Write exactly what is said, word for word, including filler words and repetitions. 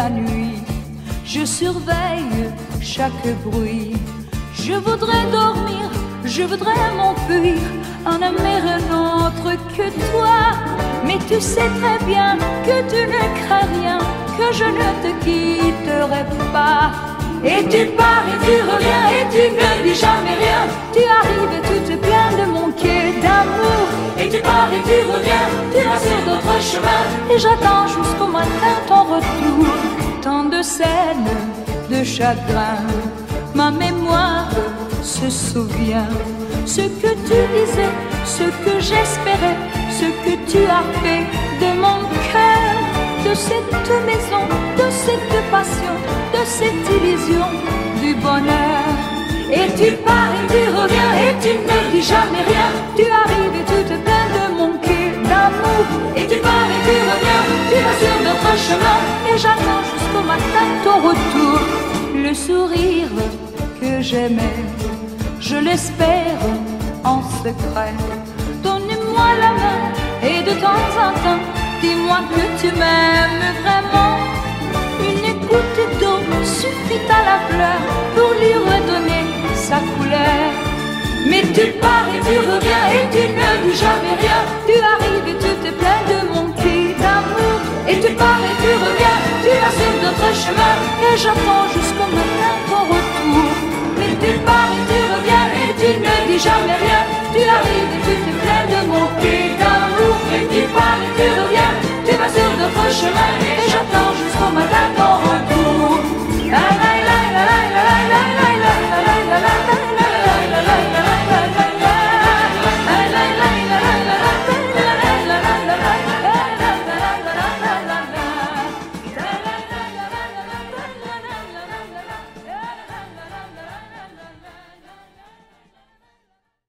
la nuit, je surveille chaque bruit. Je voudrais dormir, je voudrais m'enfuir, en aimer un autre que toi. Mais tu sais très bien que tu ne crains rien, que je ne te quitterai pas. Et tu pars et tu reviens et tu ne dis jamais rien. Tu arrives et tu te plains de manquer d'amour. Et tu pars et tu reviens, tu vas sur d'autres chemins. Et j'attends jusqu'au matin ton retour. Tant de scènes de chagrin, ma mémoire se souvient. Ce que tu disais, ce que j'espérais, ce que tu as fait de mon cœur. De cette maison, de cette passion, de cette illusion du bonheur. Et tu pars et tu reviens et tu ne dis jamais rien. Tu arrives et tu te plains de manquer d'amour. Et tu pars et tu reviens, tu vas sur notre chemin. Et j'attends jusqu'au matin ton retour. Le sourire que j'aimais, je l'espère en secret. Donne-moi la main et de temps en temps, dis-moi que tu m'aimes vraiment. Une goutte d'eau suffit à la fleur pour lui redonner sa couleur. Mais tu pars et tu reviens et tu ne dis jamais rien. Tu arrives et tu te plains de manquer d'amour. Et tu pars et tu reviens, tu vas sur d'autres chemins. Et j'attends jusqu'au matin ton retour. Mais tu pars et tu reviens et tu ne dis jamais rien. Tu arrives et tu te plains de manquer d'amour. Et tu pars et tu reviens, tu vas sur d'autres chemins.